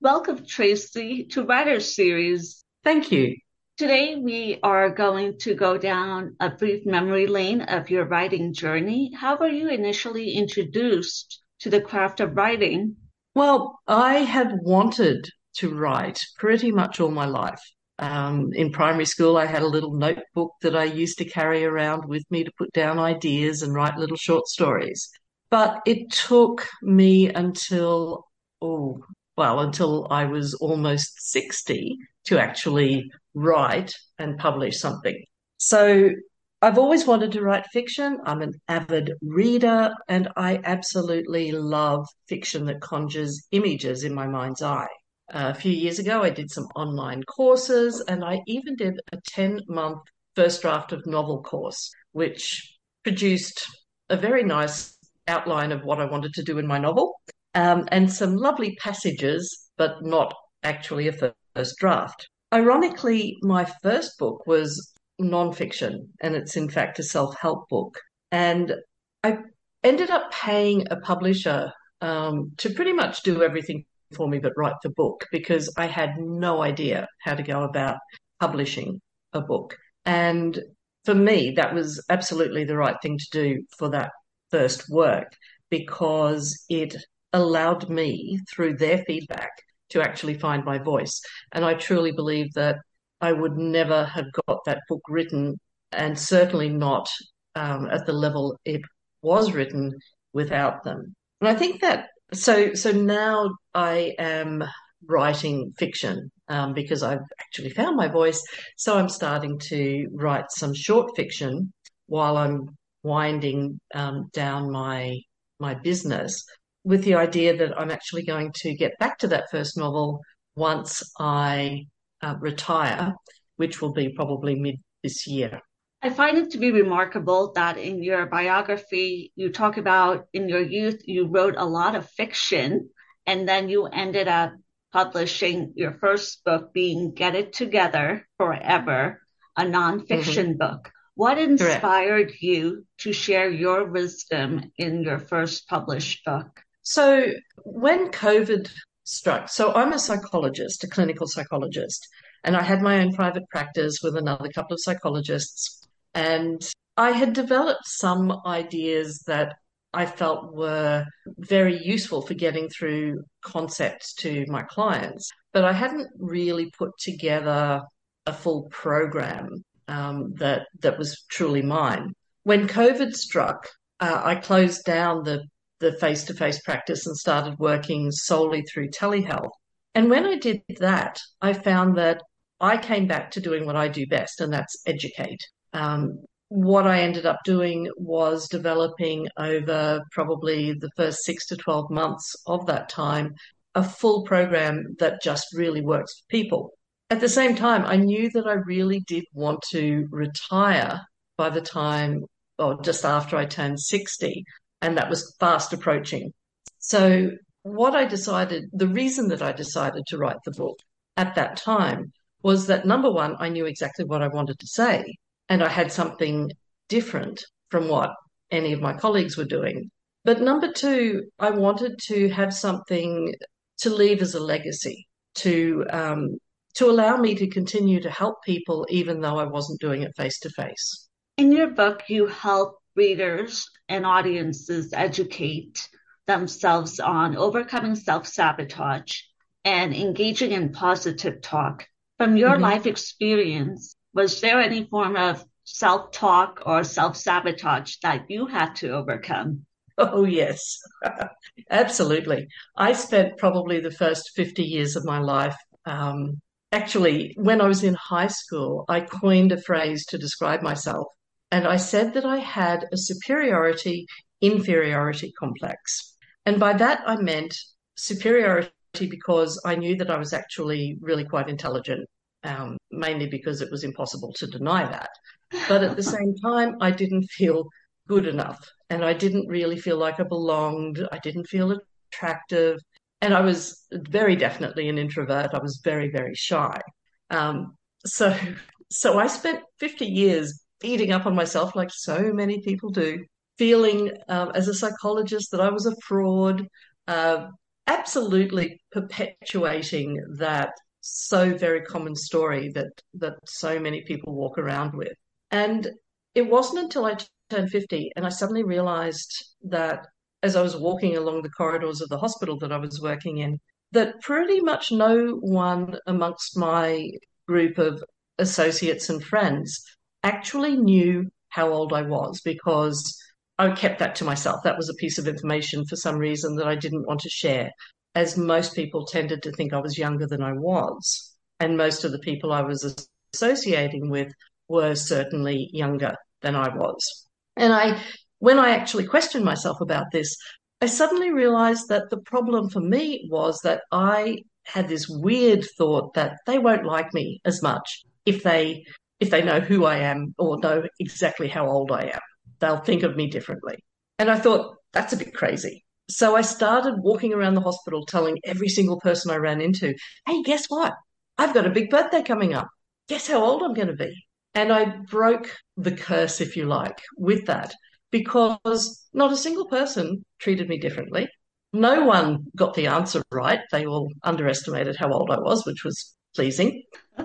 Welcome, Tracy, to Writer Series. Thank you. Today, we are going to go down a brief memory lane of your writing journey. How were you initially introduced to the craft of writing? Well, I had wanted to write pretty much all my life. In primary school, I had a little notebook that I used to carry around with me to put down ideas and write little short stories. But it took me oh, until I was almost 60 to actually write and publish something. So I've always wanted to write fiction. I'm an avid reader, and I absolutely love fiction that conjures images in my mind's eye. A few years ago, I did some online courses, and I even did a 10-month first draft of novel course, which produced a very nice outline of what I wanted to do in my novel, and some lovely passages, but not actually a first draft. Ironically, my first book was nonfiction, and it's in fact a self-help book. And I ended up paying a publisher to pretty much do everything for me but write the book because I had no idea how to go about publishing a book. And for me, that was absolutely the right thing to do for that first work because it allowed me, through their feedback, to actually find my voice. And I truly believe that I would never have got that book written, and certainly not at the level it was written without them. And I think that so now I am writing fiction because I've actually found my voice. So I'm starting to write some short fiction while I'm winding down my business with the idea that I'm actually going to get back to that first novel once I retire, which will be probably mid this year. I find it to be remarkable that in your biography, you talk about in your youth, you wrote a lot of fiction, and then you ended up publishing your first book being Get It Together Forever, a Mhm. nonfiction book. What Correct. inspired you to share your wisdom in your first published book? So when COVID struck, so I'm a psychologist, a clinical psychologist, and I had my own private practice with another couple of psychologists. And I had developed some ideas that I felt were very useful for getting through concepts to my clients, but I hadn't really put together a full program that was truly mine. When COVID struck, I closed down the face-to-face practice and started working solely through telehealth. And when I did that, I found that I came back to doing what I do best, and that's educate. What I ended up doing was developing over probably the first 6 to 12 months of that time a full program that just really works for people. At the same time, I knew that I really did want to retire by the time, or just after I turned 60, and that was fast approaching. So, the reason that I decided to write the book at that time was that number one, I knew exactly what I wanted to say, and I had something different from what any of my colleagues were doing. But number two, I wanted to have something to leave as a legacy to allow me to continue to help people, even though I wasn't doing it face to face. In your book, you help readers and audiences educate themselves on overcoming self sabotage and engaging in positive talk. From your Mm-hmm. life experience, was there any form of self talk or self sabotage that you had to overcome? Oh, yes, absolutely. I spent probably the first 50 years of my life. Actually, when I was in high school, I coined a phrase to describe myself, and I said that I had a superiority inferiority complex. And by that, I meant superiority because I knew that I was actually really quite intelligent, mainly because it was impossible to deny that. But at the same time, I didn't feel good enough. And I didn't really feel like I belonged. I didn't feel attractive. And I was very definitely an introvert. I was very, very shy. Um, so, so I spent 50 years beating up on myself, like so many people do, feeling as a psychologist that I was a fraud, uh, absolutely perpetuating that so very common story that so many people walk around with. And it wasn't until I turned 50 and I suddenly realized that as I was walking along the corridors of the hospital that I was working in, that pretty much no one amongst my group of associates and friends actually knew how old I was, because I kept that to myself. That was a piece of information for some reason that I didn't want to share, as most people tended to think I was younger than I was. And most of the people I was associating with were certainly younger than I was. And when I actually questioned myself about this, I suddenly realized that the problem for me was that I had this weird thought that they won't like me as much if they know who I am or know exactly how old I am. They'll think of me differently. And I thought, that's a bit crazy. So I started walking around the hospital telling every single person I ran into, hey, guess what? I've got a big birthday coming up. Guess how old I'm going to be? And I broke the curse, if you like, with that, because not a single person treated me differently. No one got the answer right. They all underestimated how old I was, which was pleasing.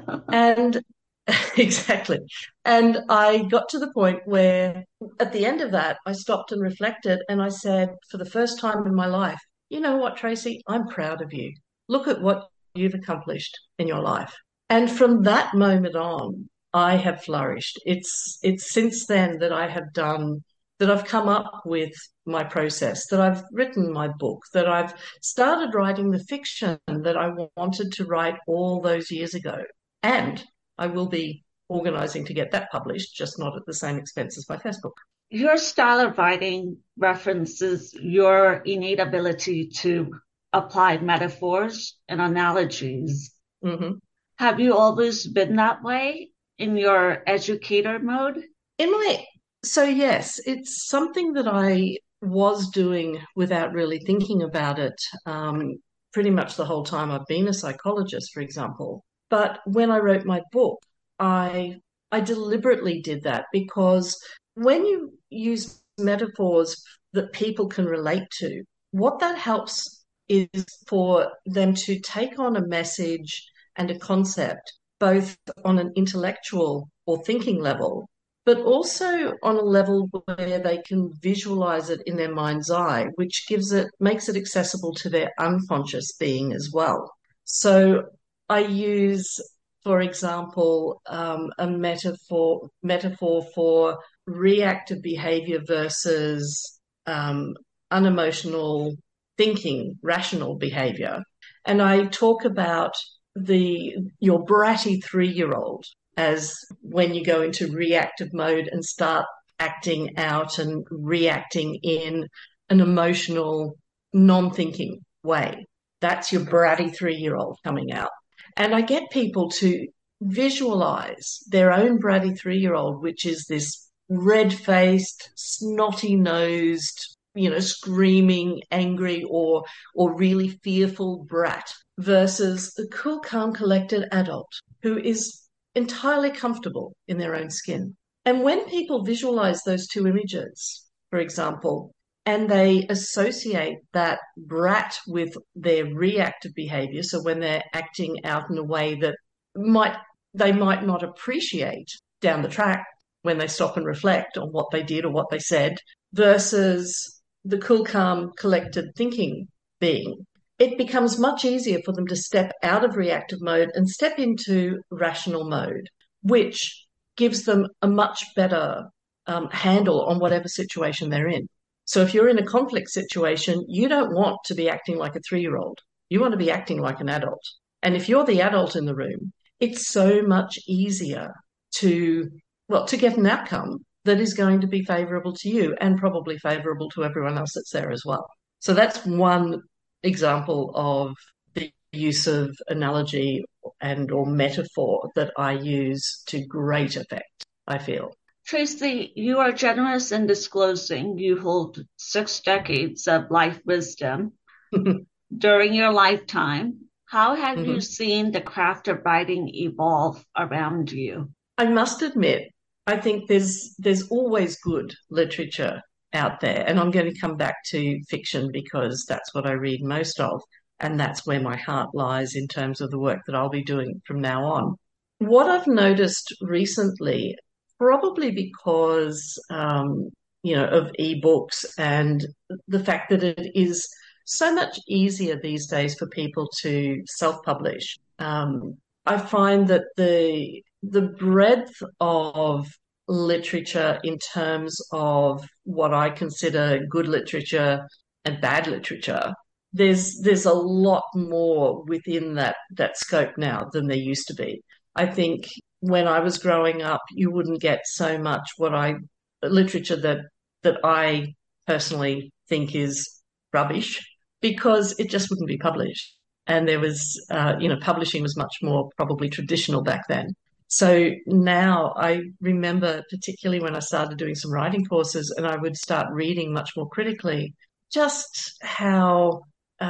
And exactly. And I got to the point where at the end of that, I stopped and reflected and I said, for the first time in my life, you know what, Tracy, I'm proud of you. Look at what you've accomplished in your life. And from that moment on, I have flourished. It's since then that I've come up with my process, that I've written my book, that I've started writing the fiction that I wanted to write all those years ago. And I will be organising to get that published, just not at the same expense as my first book. Your style of writing references your innate ability to apply metaphors and analogies. Mm-hmm. Have you always been that way in your educator mode? So yes, it's something that I was doing without really thinking about it, pretty much the whole time I've been a psychologist, for example. But when I wrote my book, I deliberately did that, because when you use metaphors that people can relate to, what that helps is for them to take on a message and a concept, both on an intellectual or thinking level, but also on a level where they can visualize it in their mind's eye, which makes it accessible to their unconscious being as well. So I use, for example, a metaphor for reactive behavior versus unemotional thinking, rational behavior. And I talk about your bratty 3-year-old as when you go into reactive mode and start acting out and reacting in an emotional, non-thinking way. That's your bratty 3-year-old coming out. And I get people to visualize their own bratty 3-year-old, which is this red-faced, snotty-nosed, screaming, angry, or really fearful brat, versus the cool, calm, collected adult who is entirely comfortable in their own skin. And when people visualize those two images, for example, and they associate that brat with their reactive behavior, so when they're acting out in a way that they might not appreciate down the track when they stop and reflect on what they did or what they said, versus the cool, calm, collected thinking being, it becomes much easier for them to step out of reactive mode and step into rational mode, which gives them a much better handle on whatever situation they're in. So if you're in a conflict situation, you don't want to be acting like a 3-year-old. You want to be acting like an adult. And if you're the adult in the room, it's so much easier to get an outcome that is going to be favorable to you and probably favorable to everyone else that's there as well. So that's one example of the use of analogy or metaphor that I use to great effect, I feel. Tracy, you are generous in disclosing you hold 6 decades of life wisdom during your lifetime. How have you seen the craft of writing evolve around you? I must admit, I think there's always good literature out there. And I'm going to come back to fiction because that's what I read most of. And that's where my heart lies in terms of the work that I'll be doing from now on. What I've noticed recently, probably because, of ebooks and the fact that it is so much easier these days for people to self-publish. I find that the breadth of literature in terms of what I consider good literature and bad literature, there's a lot more within that scope now than there used to be. I think when I was growing up, you wouldn't get so much literature that I personally think is rubbish because it just wouldn't be published. And there was, publishing was much more probably traditional back then. So now I remember, particularly when I started doing some writing courses and I would start reading much more critically, just how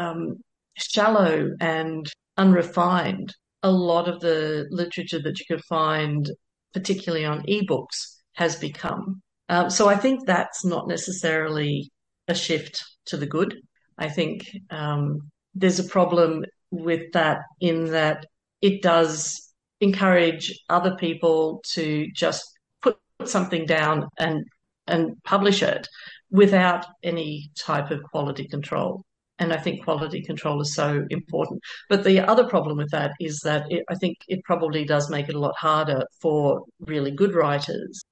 shallow and unrefined a lot of the literature that you could find, particularly on ebooks, has become. So I think that's not necessarily a shift to the good. I think there's a problem with that in that it does encourage other people to just put something down and publish it without any type of quality control. And I think quality control is so important. But the other problem with that is that I think it probably does make it a lot harder for really good writers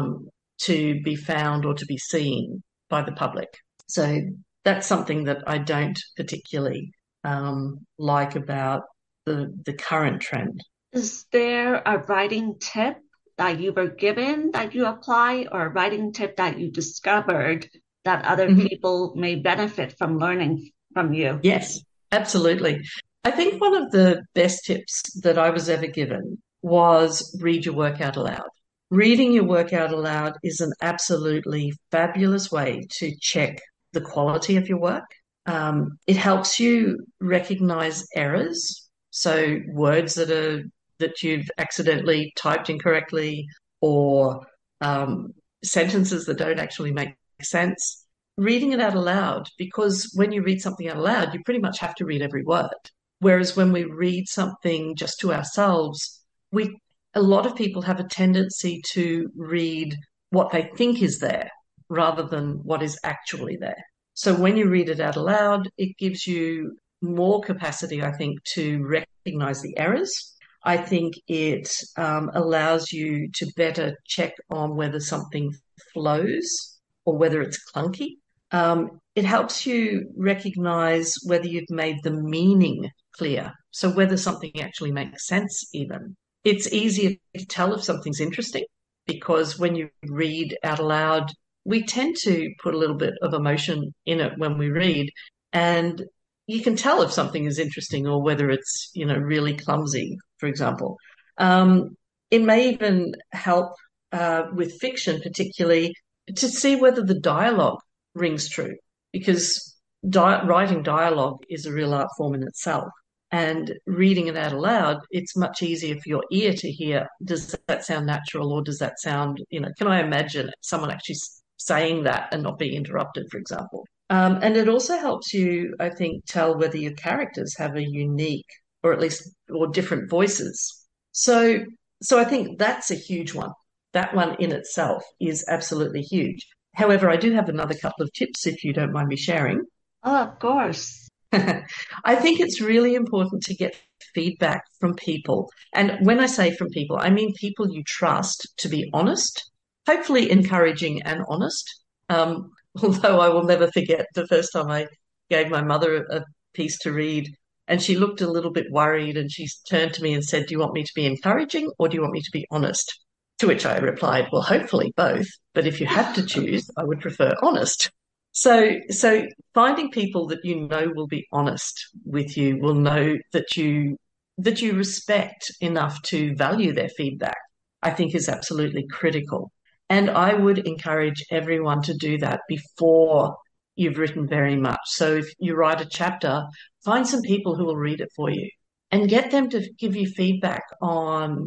to be found or to be seen by the public. So that's something that I don't particularly like about the current trend. Is there a writing tip that you were given that you apply, or a writing tip that you discovered that other people may benefit from learning from you? Yes, absolutely. I think one of the best tips that I was ever given was read your work out aloud. Reading your work out aloud is an absolutely fabulous way to check the quality of your work. It helps you recognize errors, so words that you've accidentally typed incorrectly, or sentences that don't actually make sense. Reading it out aloud, because when you read something out aloud, you pretty much have to read every word. Whereas when we read something just to ourselves, a lot of people have a tendency to read what they think is there rather than what is actually there. So when you read it out aloud, it gives you more capacity, I think, to recognize the errors. I think it allows you to better check on whether something flows or whether it's clunky. It helps you recognize whether you've made the meaning clear, so whether something actually makes sense even. It's easier to tell if something's interesting because when you read out aloud, we tend to put a little bit of emotion in it when we read, and you can tell if something is interesting or whether it's, really clumsy, for example. It may even help with fiction, particularly, to see whether the dialogue rings true, because writing dialogue is a real art form in itself. And reading it out aloud, it's much easier for your ear to hear, does that sound natural, or does that sound, can I imagine someone actually saying that and not being interrupted, for example? And it also helps you, I think, tell whether your characters have a unique or different voices. So I think that's a huge one. That one in itself is absolutely huge. However, I do have another couple of tips if you don't mind me sharing. Oh, of course. I think it's really important to get feedback from people. And when I say from people, I mean people you trust to be honest, hopefully encouraging and honest. Although I will never forget the first time I gave my mother a piece to read and she looked a little bit worried and she turned to me and said, "Do you want me to be encouraging or do you want me to be honest?" To which I replied, "Well, hopefully both, but if you have to choose, I would prefer honest." So finding people that you know will be honest with you, will know that you respect enough to value their feedback, I think is absolutely critical. And I would encourage everyone to do that before you've written very much. So if you write a chapter, find some people who will read it for you and get them to give you feedback on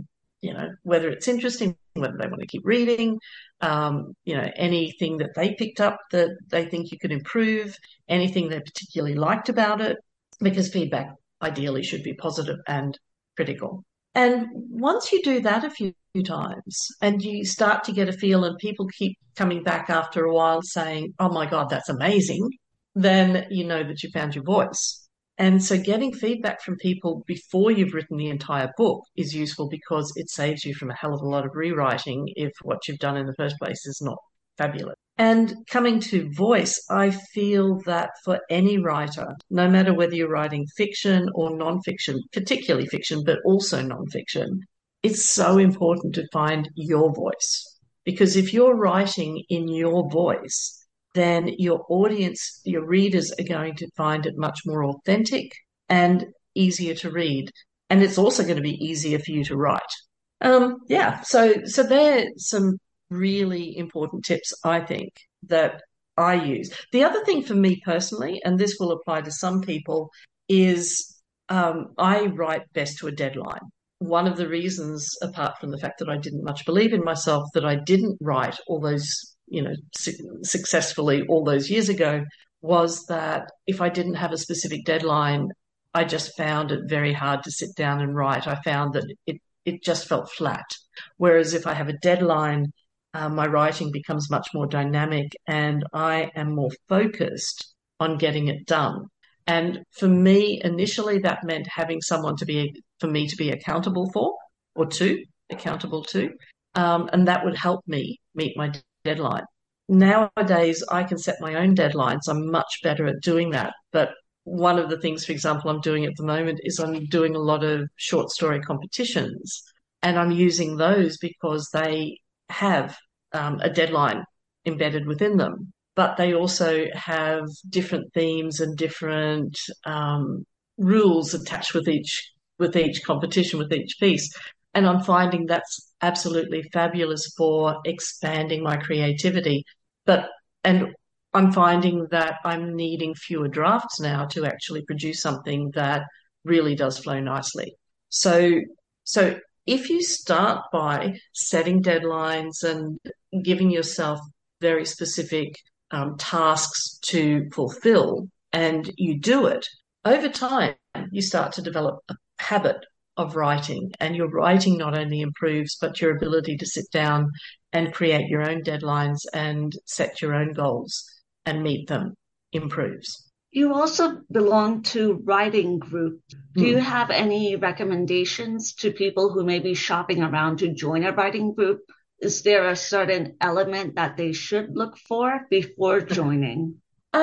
whether it's interesting, whether they want to keep reading, anything that they picked up that they think you could improve, anything they particularly liked about it, because feedback ideally should be positive and critical. And once you do that a few times and you start to get a feel and people keep coming back after a while saying, oh my God, that's amazing, then you know that you found your voice. And so getting feedback from people before you've written the entire book is useful because it saves you from a hell of a lot of rewriting if what you've done in the first place is not fabulous. And coming to voice, I feel that for any writer, no matter whether you're writing fiction or nonfiction, particularly fiction, but also nonfiction, it's so important to find your voice. Because if you're writing in your voice, then your audience, your readers are going to find it much more authentic and easier to read. And it's also going to be easier for you to write. So there are some really important tips, I think, that I use. The other thing for me personally, and this will apply to some people, is I write best to a deadline. One of the reasons, apart from the fact that I didn't much believe in myself, that I didn't write all those successfully all those years ago, was that if I didn't have a specific deadline, I just found it very hard to sit down and write. I found that it just felt flat. Whereas if I have a deadline, my writing becomes much more dynamic and I am more focused on getting it done. And for me, initially, that meant having someone for me to be accountable for, or accountable to, and that would help me meet my deadline. Nowadays, I can set my own deadlines. I'm much better at doing that. But one of the things, for example, I'm doing at the moment is I'm doing a lot of short story competitions, and I'm using those because they have a deadline embedded within them, but they also have different themes and different rules attached with each competition, with each piece. And I'm finding that's absolutely fabulous for expanding my creativity. And I'm finding that I'm needing fewer drafts now to actually produce something that really does flow nicely. So if you start by setting deadlines and giving yourself very specific tasks to fulfill, and you do it, over time, you start to develop a habit of writing, and your writing not only improves, but your ability to sit down and create your own deadlines and set your own goals and meet them improves. You also belong to writing groups. Do you have any recommendations to people who may be shopping around to join a writing group? Is there a certain element that they should look for before joining?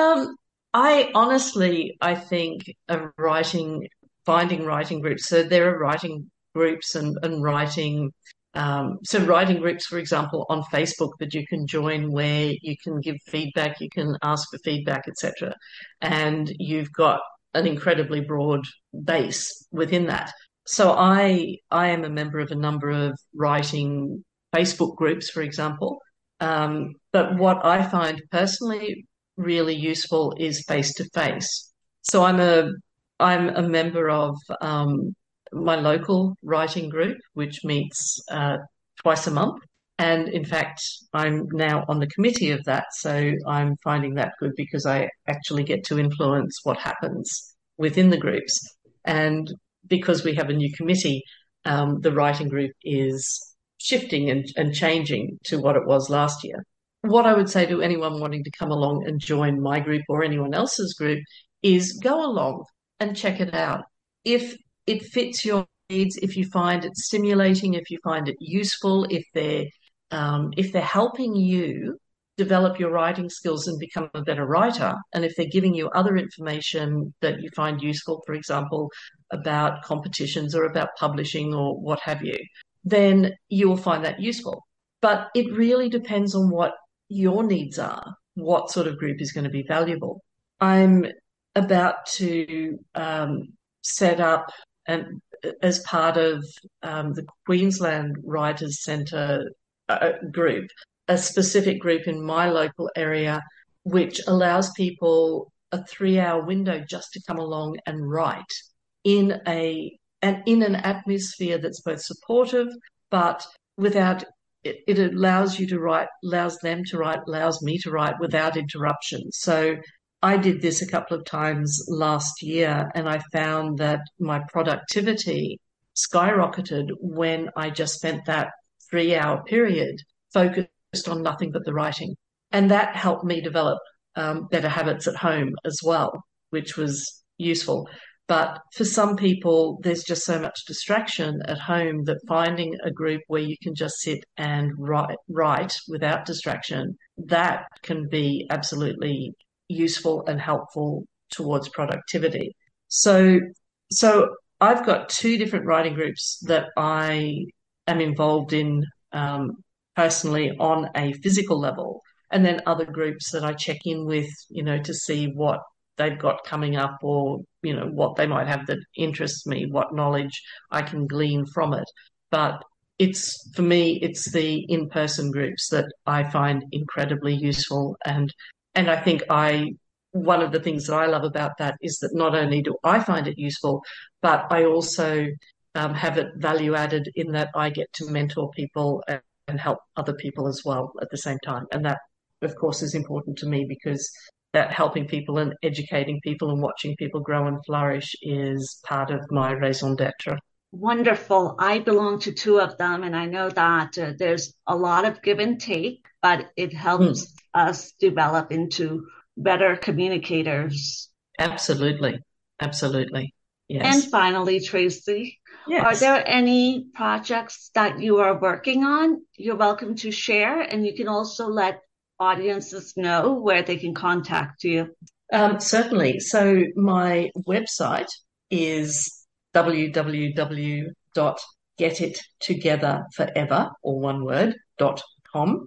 I think finding writing groups. So there are writing groups and writing. So writing groups, for example, on Facebook that you can join where you can give feedback, you can ask for feedback, etc. And you've got an incredibly broad base within that. So I am a member of a number of writing Facebook groups, for example. But what I find personally really useful is face-to-face. So I'm a member of my local writing group, which meets twice a month. And in fact, I'm now on the committee of that. So I'm finding that good because I actually get to influence what happens within the groups. And because we have a new committee, the writing group is shifting and changing to what it was last year. What I would say to anyone wanting to come along and join my group or anyone else's group is go along and check it out. If it fits your needs, if you find it stimulating, if you find it useful, if they're helping you develop your writing skills and become a better writer, and if they're giving you other information that you find useful, for example, about competitions or about publishing or what have you, then you will find that useful. But it really depends on what your needs are, what sort of group is going to be valuable. I'm about to set up, and as part of the Queensland Writers Centre group, a specific group in my local area which allows people a 3-hour window just to come along and write in an atmosphere that's both supportive but without it allows you to write, allows them to write, allows me to write without interruption. So I did this a couple of times last year, and I found that my productivity skyrocketed when I just spent that 3 hour period focused on nothing but the writing. And that helped me develop better habits at home as well, which was useful. But for some people, there's just so much distraction at home that finding a group where you can just sit and write without distraction, that can be absolutely useful and helpful towards productivity. So, so I've got two different writing groups that I am involved in personally on a physical level, and then other groups that I check in with, to see what they've got coming up, or what they might have that interests me, what knowledge I can glean from it. But for me, it's the in-person groups that I find incredibly useful, and I think one of the things that I love about that is that not only do I find it useful, but I also have it value added in that I get to mentor people and help other people as well at the same time. And that, of course, is important to me, because that helping people and educating people and watching people grow and flourish is part of my raison d'etre. Wonderful. I belong to two of them, and I know that there's a lot of give and take, but it helps us develop into better communicators. Absolutely. Absolutely. Yes. And finally, Tracy, yes. Are there any projects that you are working on? You're welcome to share, and you can also let audiences know where they can contact you. Certainly. So my website is www.getittogetherforever, or one word, .com.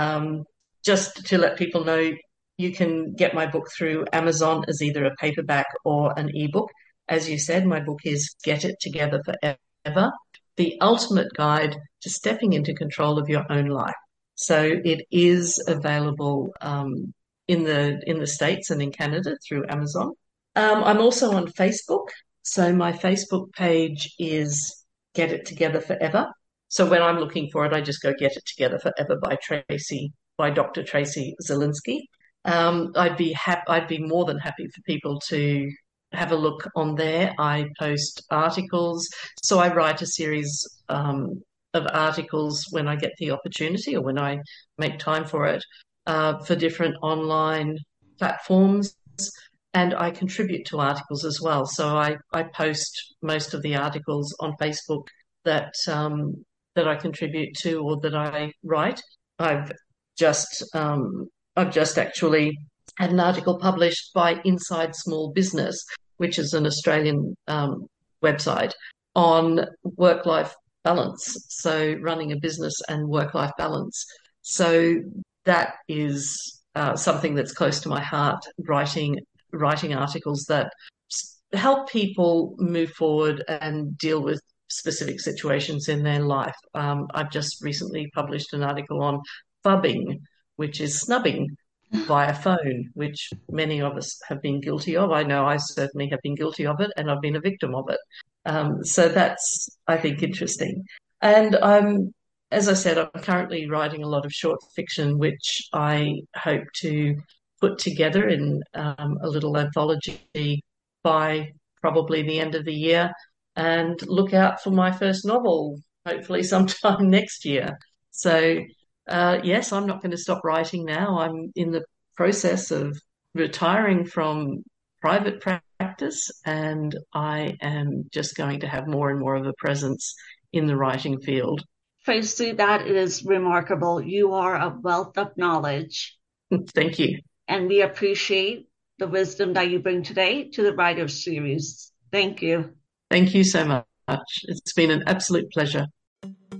Just to let people know, you can get my book through Amazon as either a paperback or an ebook. As you said, my book is Get It Together Forever, the ultimate guide to stepping into control of your own life. So it is available in the States and in Canada through Amazon. I'm also on Facebook. So my Facebook page is Get It Together Forever. So when I'm looking for it, I just go Get It Together Forever by Dr. Tracy Zielinski. I'd be more than happy for people to have a look on there. I post articles. So I write a series of articles when I get the opportunity, or when I make time for it, for different online platforms. And I contribute to articles as well. So I post most of the articles on Facebook that I contribute to, or that I write. I've just actually had an article published by Inside Small Business, which is an Australian website, on work-life balance. So running a business and work-life balance. So that is something that's close to my heart, writing articles that help people move forward and deal with specific situations in their life. I've just recently published an article on phubbing, which is snubbing via phone, which many of us have been guilty of. I know I certainly have been guilty of it, and I've been a victim of it. So that's, I think, interesting. And as I said, I'm currently writing a lot of short fiction, which I hope to put together in a little anthology by probably the end of the year, and look out for my first novel, hopefully sometime next year. So, yes, I'm not going to stop writing now. I'm in the process of retiring from private practice, and I am just going to have more and more of a presence in the writing field. Tracy, that is remarkable. You are a wealth of knowledge. Thank you. And we appreciate the wisdom that you bring today to the Writers Series. Thank you. Thank you so much. It's been an absolute pleasure.